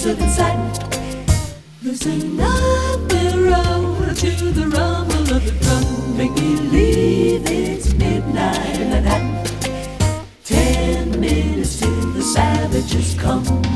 of inside. Listen up the road to the rumble of the drum. Make believe it's midnight in Manhattan. 10 minutes till the savages come.